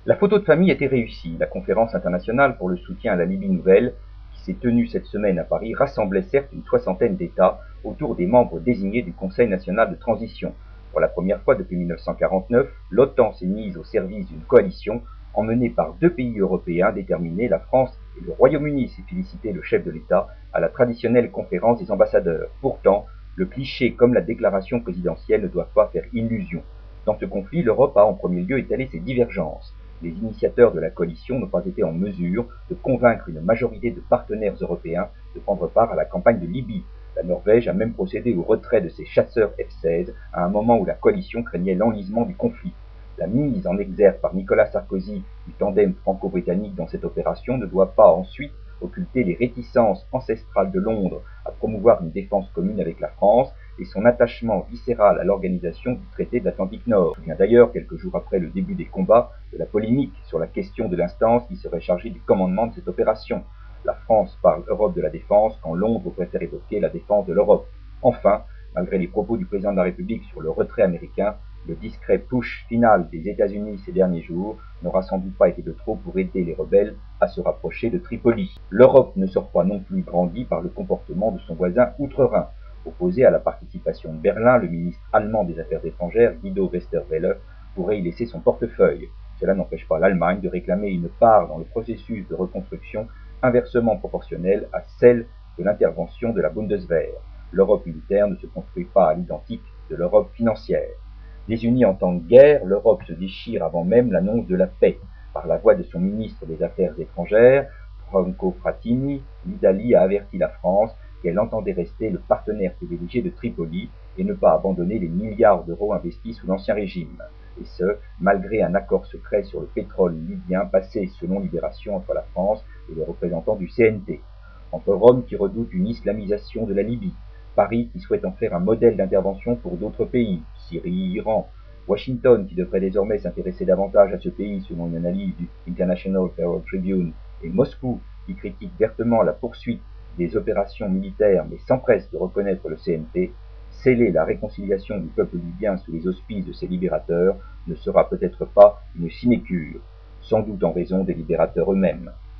La photo de famille était réussie. La conférence internationale pour le soutien à la Libye nouvelle, qui s'est tenue cette semaine à Paris, rassemblait certes une soixantaine d'États autour des membres désignés du Conseil national de transition. Pour la première fois depuis 1949, l'OTAN s'est mise au service d'une coalition emmenée par deux pays européens déterminés, la France et le Royaume-Uni, s'est félicité le chef de l'État à la traditionnelle conférence des ambassadeurs. Pourtant, le cliché comme la déclaration présidentielle ne doivent pas faire illusion. Dans ce conflit, l'Europe a en premier lieu étalé ses divergences. Les initiateurs de la coalition n'ont pas été en mesure de convaincre une majorité de partenaires européens de prendre part à la campagne de Libye. La Norvège a même procédé au retrait de ses chasseurs F-16 à un moment où la coalition craignait l'enlisement du conflit. La mise en exergue par Nicolas Sarkozy du tandem franco-britannique dans cette opération ne doit pas ensuite occulter les réticences ancestrales de Londres à promouvoir une défense commune avec la France et son attachement viscéral à l'organisation du traité de l'Atlantique Nord. On se souvient d'ailleurs, quelques jours après le début des combats, de la polémique sur la question de l'instance qui serait chargée du commandement de cette opération. La France parle Europe de la défense quand Londres préfère évoquer la défense de l'Europe. Enfin, malgré les propos du président de la République sur le retrait américain, le discret push final des États-Unis ces derniers jours n'aura sans doute pas été de trop pour aider les rebelles à se rapprocher de Tripoli. L'Europe ne sort pas non plus grandie par le comportement de son voisin outre-Rhin. Opposé à la participation de Berlin, le ministre allemand des Affaires étrangères, Guido Westerwelle, pourrait y laisser son portefeuille. Cela n'empêche pas l'Allemagne de réclamer une part dans le processus de reconstruction inversement proportionnelle à celle de l'intervention de la Bundeswehr. L'Europe militaire ne se construit pas à l'identique de l'Europe financière. Désunie en temps de guerre, l'Europe se déchire avant même l'annonce de la paix. Par la voix de son ministre des Affaires étrangères, Franco Frattini, l'Italie a averti la France qu'elle entendait rester le partenaire privilégié de Tripoli et ne pas abandonner les milliards d'euros investis sous l'Ancien Régime. Et ce, malgré un accord secret sur le pétrole libyen passé selon Libération entre la France et les représentants du CNT. Entre Rome qui redoute une islamisation de la Libye, Paris qui souhaite en faire un modèle d'intervention pour d'autres pays, Syrie, Iran, Washington qui devrait désormais s'intéresser davantage à ce pays selon une analyse du International Herald Tribune, et Moscou qui critique vertement la poursuite des opérations militaires mais s'empresse de reconnaître le CNT, sceller la réconciliation du peuple libyen sous les auspices de ses libérateurs ne sera peut-être pas une sinécure, sans doute en raison des libérateurs eux-mêmes.